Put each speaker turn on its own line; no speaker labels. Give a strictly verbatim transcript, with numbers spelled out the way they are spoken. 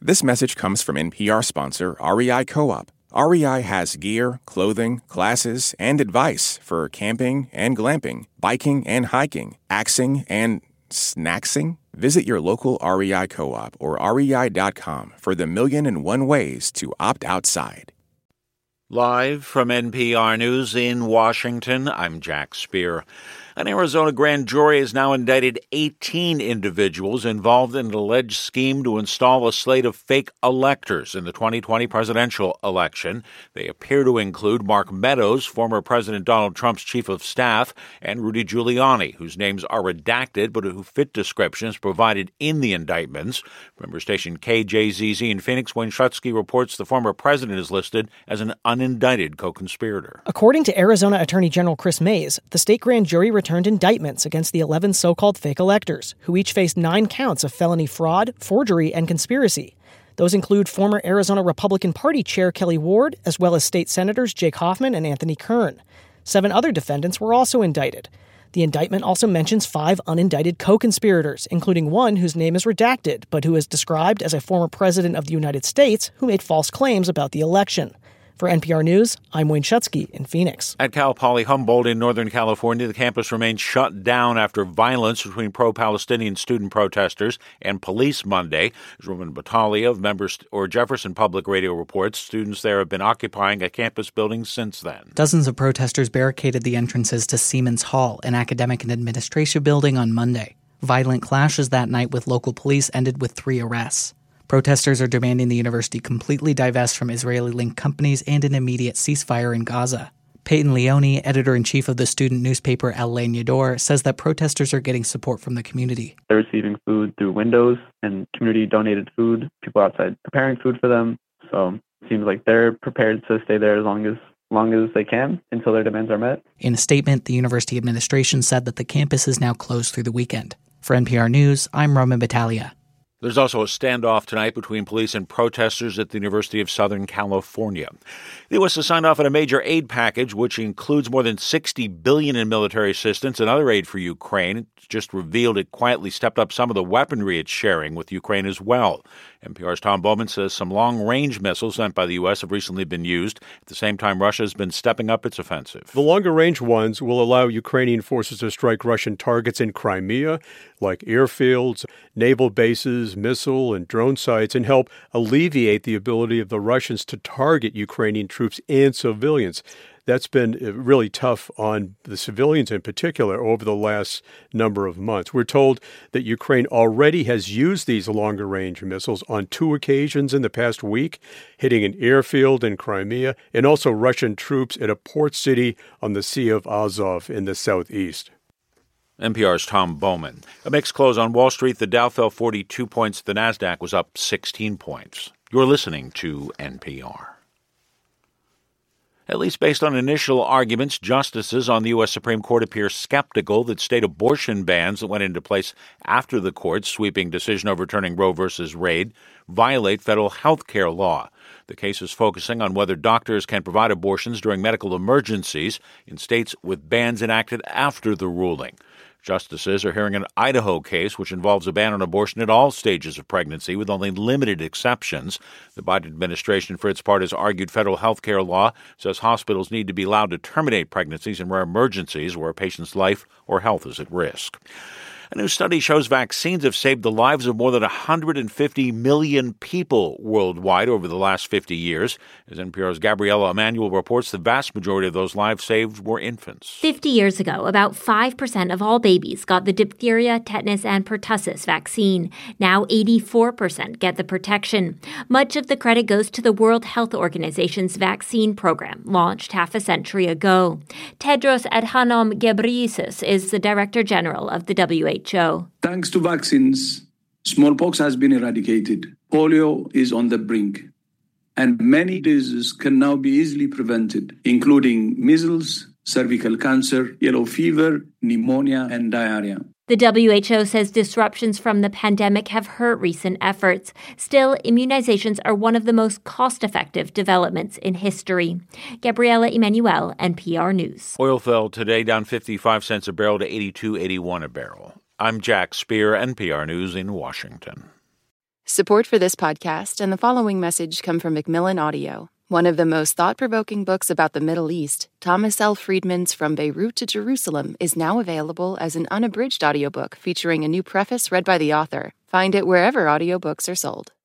This message comes from N P R sponsor R E I Co-op. R E I has gear, clothing, classes, and advice for camping and glamping, biking and hiking, axing and snacksing. Visit your local R E I Co-op or R E I dot com for the million and one ways to opt outside.
Live from N P R News in Washington, I'm Jack Speer. An Arizona grand jury has now indicted eighteen individuals involved in an alleged scheme to install a slate of fake electors in the twenty twenty presidential election. They appear to include Mark Meadows, former President Donald Trump's chief of staff, and Rudy Giuliani, whose names are redacted but who fit descriptions provided in the indictments. Member station K J Z Z in Phoenix, Wayne Shutsky reports the former president is listed as an unindicted co-conspirator.
According to Arizona Attorney General Chris Mays, the state grand jury returned indictments against the eleven so-called fake electors, who each faced nine counts of felony fraud, forgery, and conspiracy. Those include former Arizona Republican Party Chair Kelly Ward, as well as state senators Jake Hoffman and Anthony Kern. Seven other defendants were also indicted. The indictment also mentions five unindicted co-conspirators, including one whose name is redacted, but who is described as a former president of the United States who made false claims about the election. For N P R News, I'm Wayne Shutsky in Phoenix.
At Cal Poly Humboldt in Northern California, the campus remains shut down after violence between pro-Palestinian student protesters and police Monday. As Ruben Battaglia of Members or Jefferson Public Radio reports, students there have been occupying a campus building since then.
Dozens of protesters barricaded the entrances to Siemens Hall, an academic and administration building, on Monday. Violent clashes that night with local police ended with three arrests. Protesters are demanding the university completely divest from Israeli-linked companies and an immediate ceasefire in Gaza. Peyton Leone, editor-in-chief of the student newspaper El Leñador, says that protesters are getting support from the community.
They're receiving food through windows and community-donated food, people outside preparing food for them. So it seems like they're prepared to stay there as long as long as they can until their demands are met.
In a statement, the university administration said that the campus is now closed through the weekend. For N P R News, I'm Roman Battaglia.
There's also a standoff tonight between police and protesters at the University of Southern California. The U S has signed off on a major aid package, which includes more than sixty billion dollars in military assistance and other aid for Ukraine. It's just revealed it quietly stepped up some of the weaponry it's sharing with Ukraine as well. N P R's Tom Bowman says some long-range missiles sent by the U S have recently been used. At the same time, Russia has been stepping up its offensive.
The longer-range ones will allow Ukrainian forces to strike Russian targets in Crimea, like airfields, naval bases, missile and drone sites, and help alleviate the ability of the Russians to target Ukrainian troops and civilians. That's been really tough on the civilians in particular over the last number of months. We're told that Ukraine already has used these longer-range missiles on two occasions in the past week, hitting an airfield in Crimea and also Russian troops at a port city on the Sea of Azov in the southeast.
N P R's Tom Bowman. A mixed close on Wall Street. The Dow fell forty-two points. The Nasdaq was up sixteen points. You're listening to N P R. At least based on initial arguments, justices on the U S Supreme Court appear skeptical that state abortion bans that went into place after the court's sweeping decision overturning Roe v. Wade violate federal health care law. The case is focusing on whether doctors can provide abortions during medical emergencies in states with bans enacted after the ruling. Justices are hearing an Idaho case which involves a ban on abortion at all stages of pregnancy with only limited exceptions. The Biden administration, for its part, has argued federal health care law says hospitals need to be allowed to terminate pregnancies in rare emergencies where a patient's life or health is at risk. A new study shows vaccines have saved the lives of more than one hundred fifty million people worldwide over the last fifty years. As N P R's Gabriella Emanuel reports, the vast majority of those lives saved were infants.
fifty years ago, about five percent of all babies got the diphtheria, tetanus, and pertussis vaccine. Now eighty-four percent get the protection. Much of the credit goes to the World Health Organization's vaccine program, launched half a century ago. Tedros Adhanom Ghebreyesus is the Director General of the W H O.
Thanks to vaccines, smallpox has been eradicated. Polio is on the brink. And many diseases can now be easily prevented, including measles, cervical cancer, yellow fever, pneumonia, and diarrhea.
The W H O says disruptions from the pandemic have hurt recent efforts. Still, immunizations are one of the most cost-effective developments in history. Gabriella Emanuel, N P R News.
Oil fell today down fifty-five cents a barrel to eighty-two eighty-one a barrel. I'm Jack Speer, N P R News in Washington.
Support for this podcast and the following message come from Macmillan Audio. One of the most thought-provoking books about the Middle East, Thomas L. Friedman's From Beirut to Jerusalem, is now available as an unabridged audiobook featuring a new preface read by the author. Find it wherever audiobooks are sold.